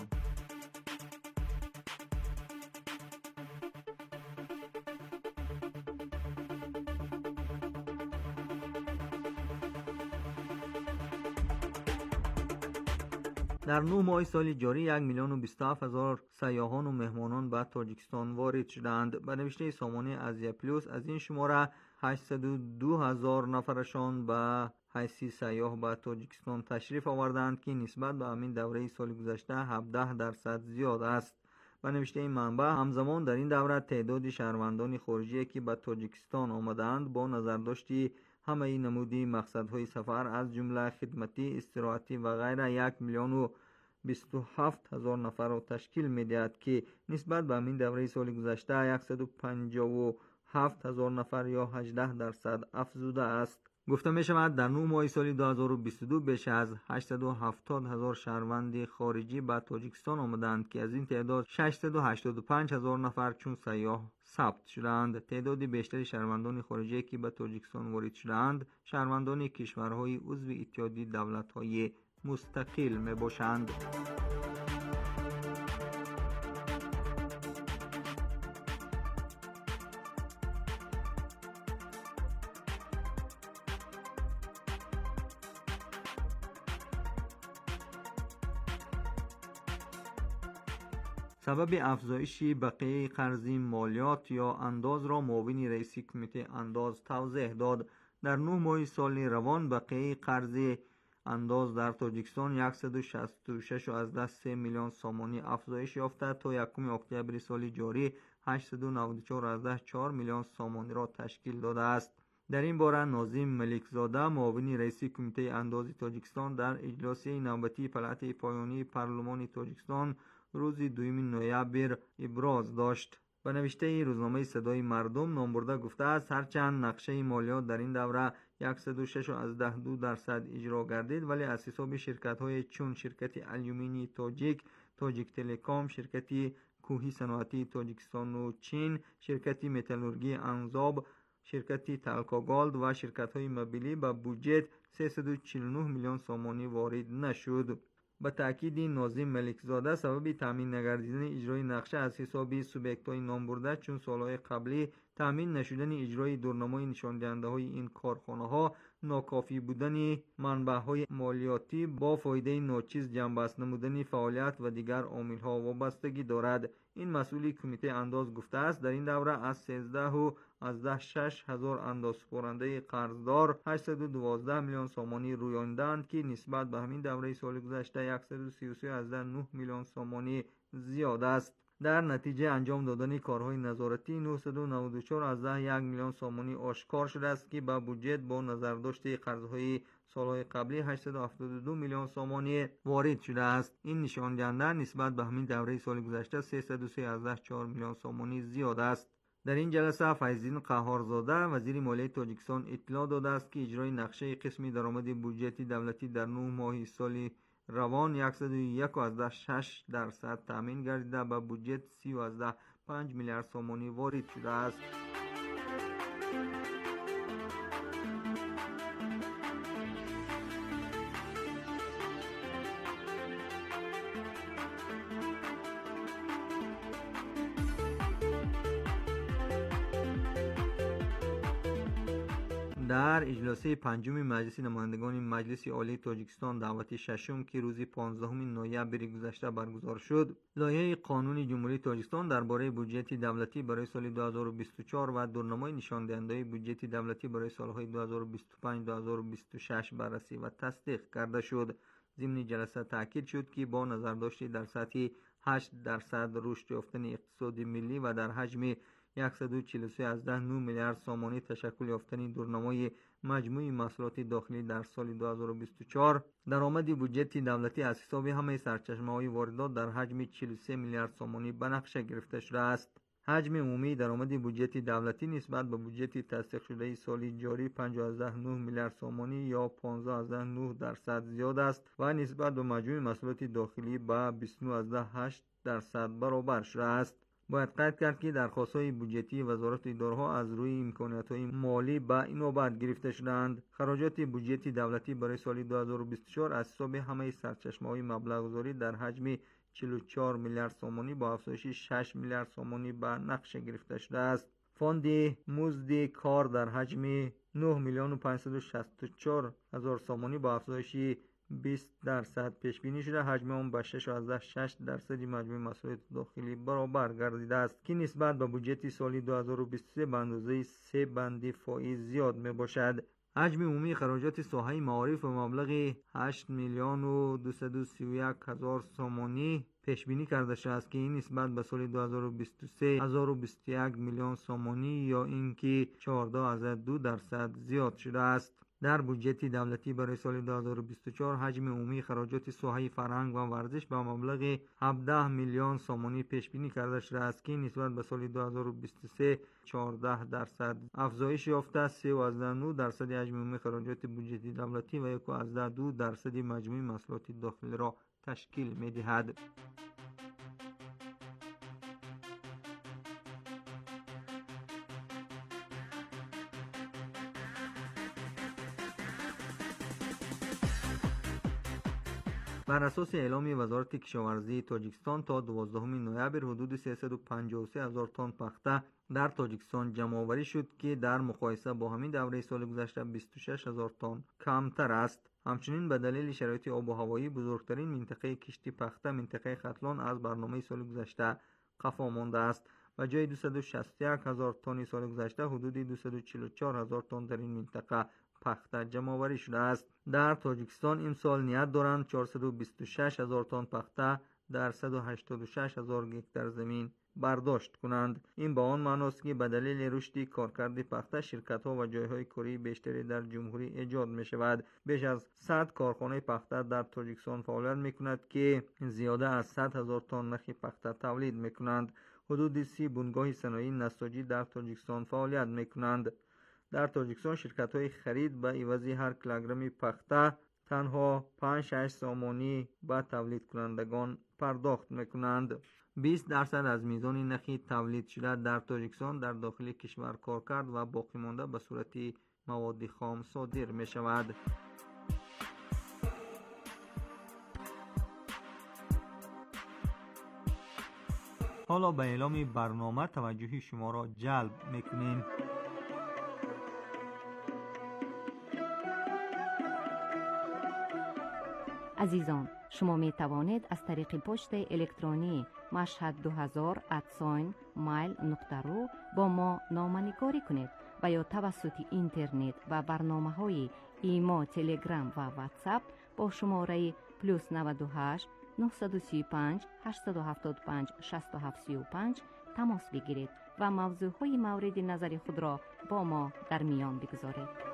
در نه ماه سال جاری یک میلیون و بیست و هفت هزار سیاحان و مهمانان به تاجیکستان وارد شدند. به نوشته سامانه آزیا پلوس از این شماره هشتصد و دو هزار نفرشان به حیث سیاح به تاجیکستان تشریف آوردند که نسبت به همین دوره سال گذشته هفده درصد زیاد است. به نوشته این منبع همزمان در این دوره تعداد شهروندان خارجی که به تاجیکستان آمدند با نظرداشتی همه نمودی مقصدهای سفر از جمله خدمتی، استراحتی و غیره یک میلیون و بیست و هفت هزار نفر را تشکیل می‌دهد که نسبت به همین دوره سال گذشته صد و پنجاه و هفت هزار نفر یا هجده درصد افزوده است. گفته می شود در نه ماه سال دو هزار و بیست و دو بیش از هشتصد و هفتاد هزار شهروند خارجی به تاجیکستان آمدند که از این تعداد ششصد و هشتاد و پنج هزار نفر چون سیاح ثبت شدند. تعداد بیشتری شهروندان خارجی که به تاجیکستان وارد شدند شهروندان کشورهای عضو اتحادیه دولت‌های مستقل می باشند. سبب افزایش بقیه قرضی مالیات یا انداز را معاون رئیس کمیته انداز توضیح داد. در نه ماه سال روان بقیه قرض انداز در تاجیکستان صد و شصت و شش و سه میلیون سامانی افزایش یافته تا یکم اکتبر سال جاری هشتصد و نود و چهار و چهار میلیون سامانی را تشکیل داده است. در این باره ناظم ملکزاده معاون رئیس کمیته انداز تاجیکستان در اجلاس نوبتی پلات پایانی پارلمان تاجیکستان روز دوم نوامبر ابراز داشت. به نوشته روزنامه صدای مردم نامبرده گفته است هرچند نقشه مالیات در این دوره صد و شش و دو درصد اجرا گردید ولی از حساب شرکت‌های چون شرکت الومینی تاجیک، تاجیک تلکام، شرکت کوهی صنعتی تاجیکستان و چین، شرکت متالورژی انزاب، شرکت تالکاگالد و شرکت‌های موبیلی به بودجه سیصد و چهل و نه میلیون سامانی وارد نشد. به تأکید ناظم ملکزاده سبب تامین نگردیدن اجرای نقشه از حساب سوبیکت‌های نام برده چون سالهای قبلی تامین نشدن اجرای دورنمای نشان دهنده های این کارخانه ها ناکافی بودن منبع های مالیاتی با فایده ناچیز جنبست نمودن فعالیت و دیگر عامل ها وابستگی دارد. این مسئول کمیته انداز گفته است در این دوره از سیزده و از ده شش هزار انداز سپرنده قرضدار هشتصد و دوازده میلیون سامانی رویاندند که نسبت به همین دوره سال گذشته صد و سی و سه از نه میلیون سامانی زیاد است. در نتیجه انجام دادن کارهای نظارتی نهصد و نود و چهار از ده یک میلیون سامانی آشکار شده است که به بودجه با نظر داشته قرضهای سالهای قبلی هشتصد و هفتاد و دو میلیون سامانی وارد شده است. این نشان دهنده نسبت به همین دوره سال گذشته سیصد و سه از ده چهار میلیون سامانی زیاد است. در این جلسه فیض‌دین قهارزاده وزیر مالیه تاجیکستان اطلاع داده است که اجرای نقشه قسمی درآمد بودجه دولتی در نه ماه سال روان صد و یک از ده شش درصد تامین گردیده به بودجه سی از ده پنج میلیارد سامانی وارد شده است. در اجلاس پنجم مجلس نمایندگان مجلس عالی تاجیکستان دعوت ششم که روز پانزدهم نوامبر گذشته برگزار شد، لایحه قانون جمهوری تاجیکستان درباره بودجه دولتی برای سال دو هزار و بیست و چهار و دورنمای نشان دهنده بودجه دولتی برای سالهای دو هزار و بیست و پنج تا دو هزار و بیست و شش بررسی و تصدیق کرده شد. ضمن جلسه تاکید شد که با نظر داشته در سطح هشت درصد رشد یافتن اقتصاد ملی و در حجم صد و چهل و سه از ده میلیارد سامانی تشکل یافتن دورنمای مجموعی محصولات داخلی در سال دو هزار و بیست و چهار، درآمد بودجه دولتی از حساب همه سرچشمه‌های واردات در حجم چهل و سه میلیارد سامانی به نقشه گرفته شده است. حجم عمومی درآمد بودجه دولتی نسبت به بودجه تصدیق شده سال جاری پنجاه از ده میلیارد سامانی یا پانزده از ده نه درصد زیاد است و نسبت به مجموع محصولات داخلی به بیست و نه از ده هشت درصد برابر شده است. باید قید کرد که درخواست‌های بودجتی وزارت اداره‌ها از روی امکانات‌های مالی به این نوبت گرفته شدند. خراجات بودجه دولتی برای سال دو هزار و بیست و چهار از حساب همه سرچشمه‌های مبلغ‌گذاری در حجم چهل و چهار میلیارد سامانی با افزایش شش میلیارد سامانی به نقشه گرفته شده است. فاند مزد کار در حجم نه میلیون و پانصد و شصت و چهار هزار سامانی با افزایش بیست درصد پیش بینی شده. حجم آن به شش از شش درصد مجموع محصولات داخلی برابر گردیده است که نسبت به بودجه سال دو هزار و بیست و سه به اندازه سه بند فائز زیاد می باشد. حجم عمومی خراجات ساحه معارف و مبلغ هشت میلیون و دویست و سی و یک هزار سامانی پیش بینی کرده شده است که این نسبت به سال دو هزار و بیست و سه هزار و بیست و یک میلیون سامانی یا اینکه چهارده از دو درصد زیاد شده است. در بودجه دولتی برای سال دو هزار و بیست و چهار حجم عمومی خراجات ساحه فرهنگ و ورزش به مبلغ هفده میلیون سامانی پیش بینی کرده شده است که نسبت به سال دو هزار و بیست و سه چهارده درصد افزایش یافته. سه از نه درصد حجم عمومی خراجات بودجه دولتی و یک از دو درصد مجموع محصولات داخلی را تشکیل می‌دهد. بر اساس اعلام وزارت کشاورزی تاجیکستان تا دوازدهم نوامبر حدود سیصد و پنجاه و سه هزار تن پخته در تاجیکستان جمع آوری شد که در مقایسه با همین دوره سال گذشته بیست و شش هزار تن کمتر است. همچنین به دلیل شرایط آب و هوایی بزرگترین منطقه کشتی پخته منطقه ختلان از برنامه سال گذشته قفا مانده است. و جای دویست و شصت و یک هزار تن سال گذشته حدود دویست و چهل و چهار هزار تن در این منطقه پخته جمع آوری شده است. در تاجیکستان امسال نیت دارند چهارصد و بیست و شش هزار تن پخته در صد و هشتاد و شش هزار گکتار زمین برداشت کنند. این به آن معناست که به دلیل رشد کارکرد پخته شرکت‌ها و جای‌های کاری بیشتری در جمهوری ایجاد می‌شود. بیش از صد کارخانه پخته در تاجیکستان فعالیت می‌کند که زیاده از صد هزار تن نخ پخته تولید می‌کنند. حدود سی بنگاه صنایع نساجی در تاجیکستان فعالیت می‌کنند. در تاجیکستان شرکت‌های خرید به عوض هر کیلوگرم پخته تنها پنج شش سامانی به تولید کنندگان پرداخت می‌کنند. بیست درصد از میزان نخ تولید شده در تاجیکستان در داخل کشور کار کرد و باقی مانده به صورت مواد خام صادر می‌شود. حالا به اعلام برنامه توجه شما را جلب میکنیم. عزیزان، شما می توانید از طریق پست الکترونی مشهد دو هزار ات مایل نقطه رو با ما نامه‌نگاری کنید و یا توسط اینترنت و برنامه‌های ایما، تلگرام و واتساپ با شماره پلوس نود و هشت نه سه پنج هشت هفت پنج شش هفت سه پنج تماس بگیرید و موضوعهای مورد نظر خود را با ما در میان بگذارید.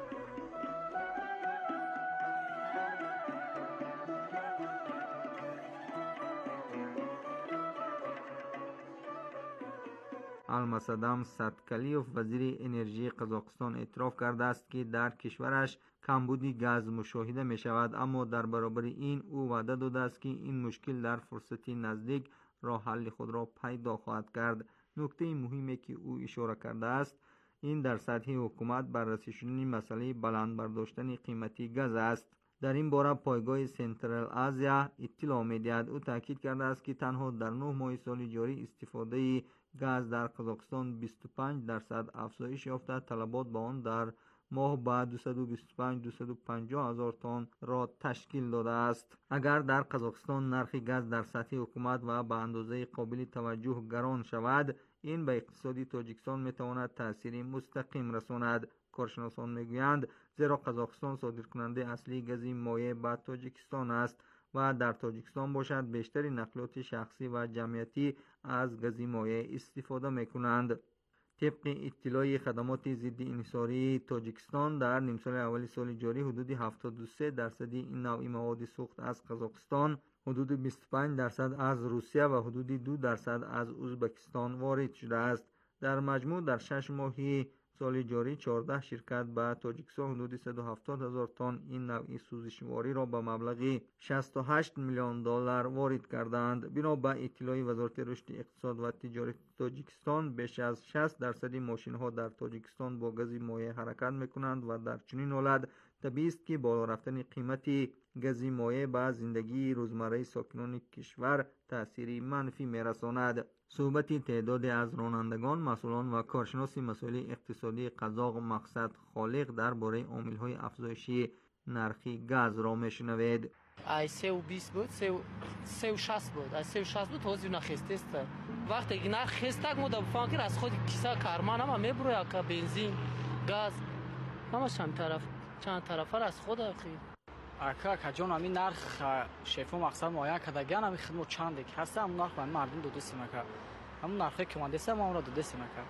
المصدام صدکلیوف وزیر انرژی قزاقستان اعتراف کرده است که در کشورش کمبودی گاز مشاهده می شود، اما در برابر این او وعده داده است که این مشکل در فرصتی نزدیک راه حل خود را پیدا خواهد کرد. نکته مهمی که او اشاره کرده است این در سطح حکومت بررسی شدن مسئله بلند برداشتن قیمتی گاز است. در این باره پایگاه سنترال آسیا اطلاع می‌دهد. او تاکید کرده است که تنها در نه ماه سال جاری استفاده گاز در قزاقستان بیست و پنج درصد افزایش یافته، طلبات با آن در ماه بعد دویست و بیست و پنج تا دویست و پنجاه هزار تن را تشکیل داده است. اگر در قزاقستان نرخ گاز در سطح حکومت و به اندازه قابل توجه گران شود، این به اقتصادی تاجیکستان میتواند تأثیر مستقیم رساند. کارشناسان میگویند زیرا قزاقستان صادرکننده اصلی گاز مایع به تاجیکستان است و در تاجیکستان باشد بیشتر نقلات شخصی و جمعیتی از گاز مایع استفاده میکنند. طبق اطلاع خدمات ضد انحصاری تاجیکستان در نیم سال اول سال جاری حدود هفتاد و سه درصد این نوع مواد سوخت از قزاقستان، حدود بیست و پنج درصد از روسیه و حدود دو درصد از ازبکستان وارد شده است. در مجموع در شش ماهی سال جاری چهارده شرکت به تاجیکستان حدود صد و هفتاد هزار تن این نوع سوزشواری را به مبلغ شصت و هشت میلیون دلار وارد کردند. بنا به اطلاع وزارت رشد اقتصاد و تجارت تاجیکستان، بیش از شصت درصد ماشین ها در تاجیکستان با گاز مایع حرکت میکنند و در چنین حالت طبیعی است که بالا رفتن قیمت گاز مایع به زندگی روزمره ساکنان کشور تأثیری منفی میرساند. صحبت تعدادی از رانندگان، مسئولان و کارشناس مسائل اقتصادی قزاق مقصد خالق درباره عامل‌های افزایش نرخ گاز را میشنوید. ای سه و بیست بود، سه و شصت بود. ای سه و شصت بود توضیح نخسته است. وقتی که نرخ خسته بود فکر از خود کیسه کارمن هم میبره که بنزین، گاز همش هم طرف چند طرفه از خود اخی. اکا کجان همین نرخ شفا مقصد معین کردگان همین خدمت چنده که هست همون نرخ مردم دو دستی مکه همون نرخی که مهندسی هم همون را دو دستی مکه.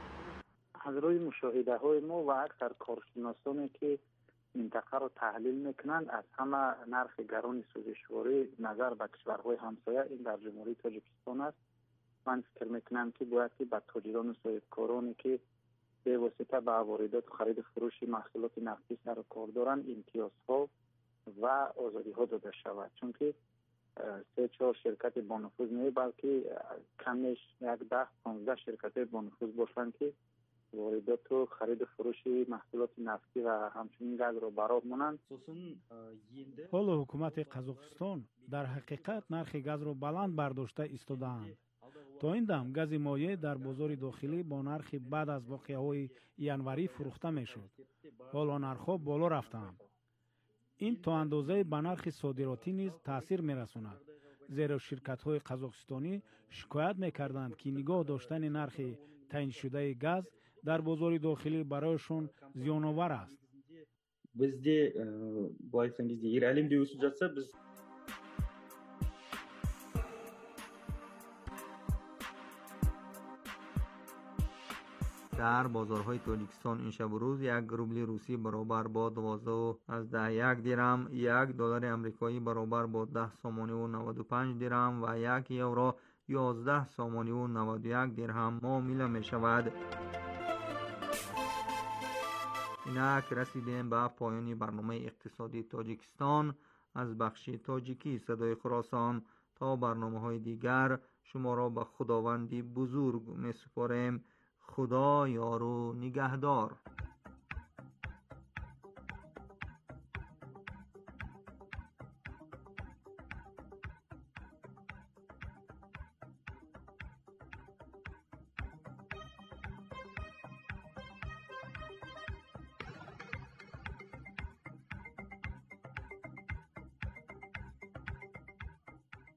از روی مشاهده های ما و اکثر کارشناسانی که منطقه را تحلیل میکنند از همه نرخ گران سوزشواری نظر به کشورهای همسایه این در جمهوری تاجیکستان است. من فکر میکنم که باید که به تاجران و صاحبکارانی که به واسطه به واردات و خرید فروش محصولات نفتی سر و کار دارند امتیازها و آزادی ها داده شود، چون که سه چهار شرکت با نفوذ نه بلکه کمش یک ده پانزده شرکت با نفوذ باشند که واردات و خرید و فروش محصولات نفتی و همچنین گاز را براب مانند. حالا حکومت قزاقستان در حقیقت نرخ گاز را بلند برداشته ایستاده‌اند. تا این دم گاز مایع در بازار داخلی با نرخ بعد از واقعه‌های ینوری فروخته میشد. حالا نرخ‌ها بالا رفتند. این تا اندازه به نرخ صادراتی نیز تأثیر می‌رساند، زیرا شرکت‌های قزاقستانی شکایت می‌کردند که نگاه داشتن نرخ تعیین شده گاز در بازار داخلی برایشان زیان‌آور است. Bizde bu ay sengizde irelim diyorsunuz жатса biz در بازارهای تاجیکستان این شب و روز یک روبل روسی برابر با دوازده از ده یک درهم، یک دلار امریکایی برابر با ده سامانی و نود و پنج درهم و یک یورو یازده سامانی و نود و یک درهم معامله می شود. اینک رسیدیم به پایان برنامه اقتصادی تاجیکستان از بخش تاجیکی صدای خراسان. تا برنامه های دیگر شما را به خداوندی بزرگ می سپاریم. خدا یار و نگهدار.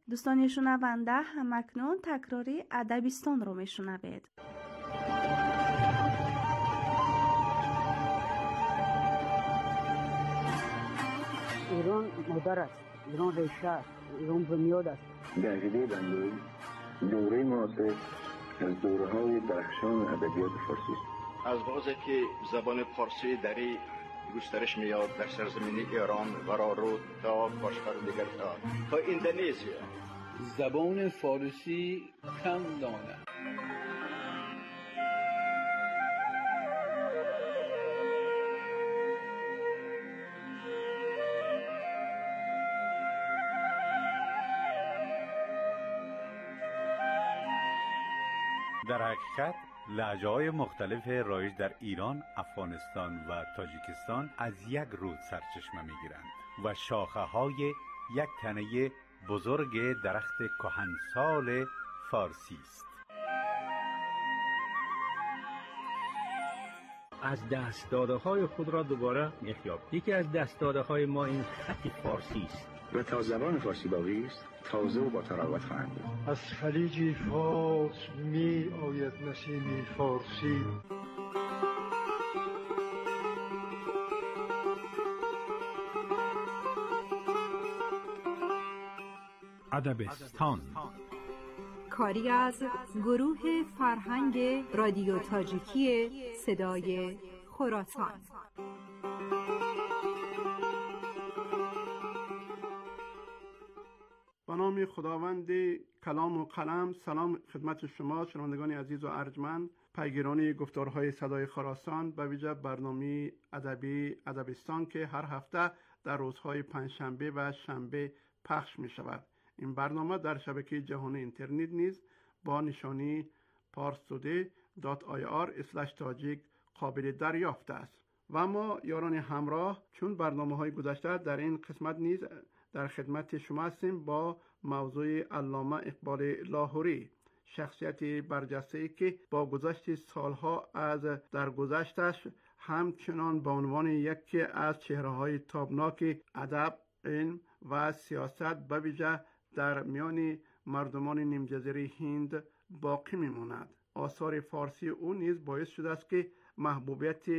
دوستان شنونده، همکنون تکراری ادبستان رو میشنوید. ایران مادر است، ایران ریشه است، ایران بنیاد است. دقیقه بندایی دوره معاصر از دوره های درخشان ادبیات فارسی است. از بازه که زبان فارسی دری گسترش میاد در سرزمین ایران ورارو تا کشور دیگر تا تا اندونزیا. زبان فارسی کم دانه. در حقیقت لهجه‌های مختلف رایج در ایران، افغانستان و تاجیکستان از یک رود سرچشمه می‌گیرند و شاخه‌های یک تنه بزرگ درخت کهنسال فارسی است. از دست داده های خود را دوباره میخیاب. یکی از دست داده های ما این خط فارسی است و تا زبان فارسی باقی است تازه و با تراوت خواهند بود. از خلیج فارس می آید نسیم فارسی. ادبستان کاری از گروه فرهنگ رادیو تاجیکی صدای خراسان. به نام خداوند کلام و قلم. سلام خدمت شما شنوندگان عزیز و ارجمند، پیگیران گفتارهای صدای خراسان، به ویژه برنامه ادبی ادبستان که هر هفته در روزهای پنجشنبه و شنبه پخش می شود. این برنامه در شبکه جهانی اینترنت نیز با نشانی پارستوده دات آی آر اسلش تاجیک قابل دریافت است. و ما یاران همراه چون برنامه های گذشته در این قسمت نیز در خدمت شما هستیم با موضوع علامه اقبال لاهوری، شخصیت برجسته‌ای که با گذشت سالها از درگذشتش همچنان به عنوان یکی از چهره‌های تابناک ادب، علم و سیاست به ویژه در میان مردمان نیمجزیره هند باقی میماند. آثار فارسی او نیز باعث شده است که محبوبیت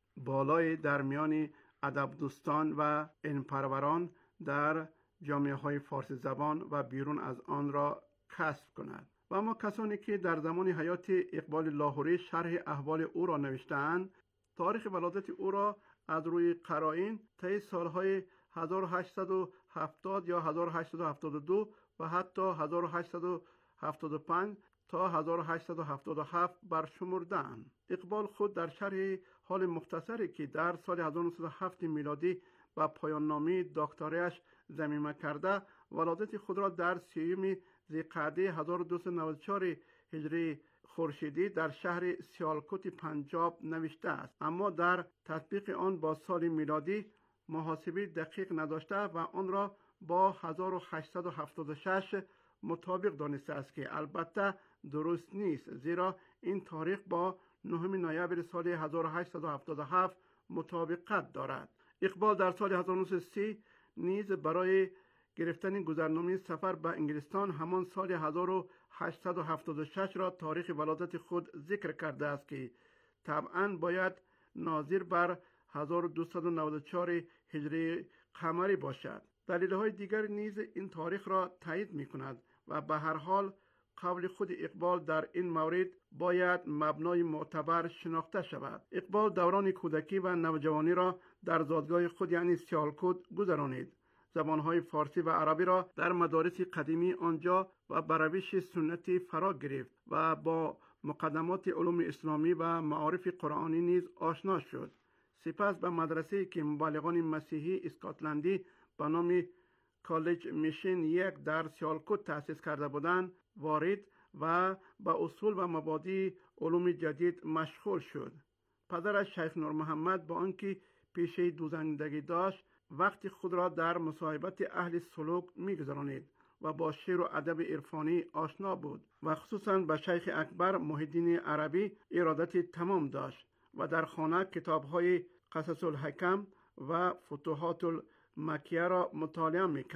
بالای در میان ادب دوستان و علم پروران در جامعه های فارسی زبان و بیرون از آن را کسب کند. و اما کسانی که در زمان حیات اقبال لاهوری شرح احوال او را نوشته‌اند، تاریخ ولادت او را از روی قرائن طی سالهای هزار و هشتصد و هفتاد یا هزار و هشتصد و هفتاد و دو و حتی هزار و هشتصد و هفتاد و پنج تا هزار و هشتصد و هفتاد و هفت برشمرده‌اند. اقبال خود در شرح حال مختصری که در سال هزار و نهصد و هفت میلادی و پایان نامه دکتراش ضمیمه کرده، ولادت خود را در سیوم ذی‌قعده هزار و دویست و نود و چهار هجری خورشیدی در شهر سیالکوت پنجاب نوشته است، اما در تطبیق آن با سال میلادی محاسبه دقیق نداشته و آن را با هزار و هشتصد و هفتاد و شش مطابق دانسته است که البته درست نیست، زیرا این تاریخ با نهم نوامبر سال هزار و هشتصد و هفتاد و هفت مطابقت دارد. اقبال در سال هزار و نهصد و سی نیز برای گرفتن گذرنامه سفر به انگلستان همان سال هزار و هشتصد و هفتاد و شش را تاریخ ولادت خود ذکر کرده است که طبعاً باید ناظر بر هزار و دویست و نود و چهار هجری قمری باشد. دلیل‌های دیگر نیز این تاریخ را تایید می‌کند و به هر حال قول خود اقبال در این مورد باید مبنای معتبر شناخته شود. اقبال دوران کودکی و نوجوانی را در زادگاه خود یعنی سیالکوت گذرانید. زبانهای فارسی و عربی را در مدارس قدیمی آنجا و به روش سنتی فرا گرفت و با مقدمات علوم اسلامی و معارف قرآنی نیز آشنا شد. سپس به مدرسه‌ای که مبلغان مسیحی اسکاتلندی به نام کالج میشن یک در سیالکوت تأسیس کرده بودند وارد و به اصول و مبادی علوم جدید مشغول شد. پدرش شیخ نور محمد با آنکه پیشه دوزندگی داشت وقتی خود را در مصاحبت اهل سلوک می‌گذرانید و با شعر و ادب عرفانی آشنا بود و خصوصاً به شیخ اکبر محی الدین عربی ارادت تمام داشت و در خانه کتاب‌های قصص الحکم و فتوحات المکیه را مطالعه می‌کرد.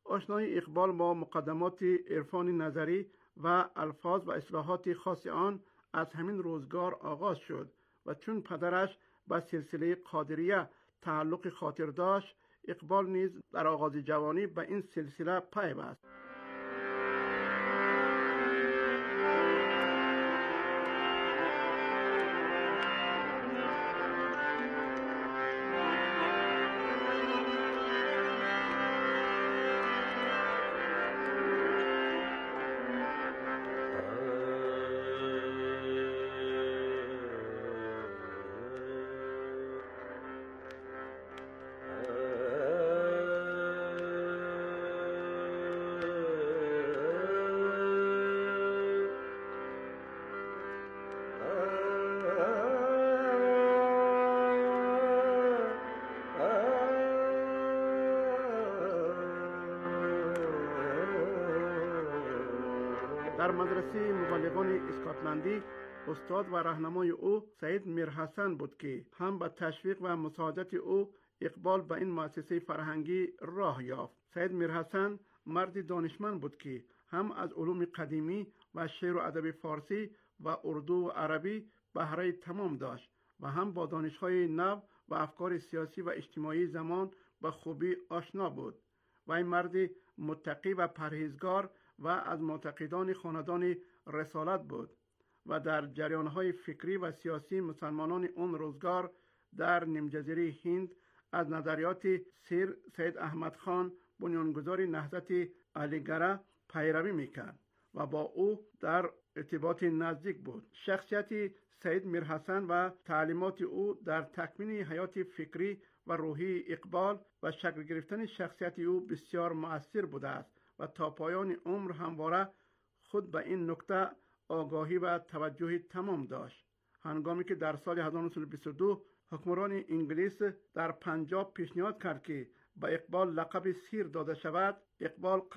آشنایی اقبال با مقدمات عرفان نظری و الفاظ و اصطلاحات خاص آن از همین روزگار آغاز شد و چون پدرش به سلسله قادریه تعلق خاطر داشت، اقبال نیز در آغاز جوانی به این سلسله پیوست. در مدرسه مبلغان اسکاتلندی استاد و راهنمای او سید میرحسن بود که هم به تشویق و مساعدت او اقبال به این مؤسسه فرهنگی راه یافت. سید میرحسن مرد دانشمند بود که هم از علوم قدیمی و شعر و ادب فارسی و اردو و عربی بهره تمام داشت و هم با دانش‌های نو و افکار سیاسی و اجتماعی زمان به خوبی آشنا بود. و این مرد متقی و پرهیزگار و از معتقدان خاندان رسالت بود و در جریان‌های فکری و سیاسی مسلمانان اون روزگار در نیمجزیره هند از نظریات سیر سید احمد خان بنیانگذار نهضت علیگره پیروی میکرد و با او در ارتباط نزدیک بود. شخصیت سید میرحسن و تعلیمات او در تکوین حیات فکری و روحی اقبال و شکل گرفتن شخصیت او بسیار مؤثر بوده است و تا پایان عمر همواره خود به این نکته آگاهی و توجه تمام داشت. هنگامی که در سال هزار و نهصد و بیست و دو حکمران انگلیس در پنجاب پیشنهاد کرد که به اقبال لقب سیر داده شود، اقبال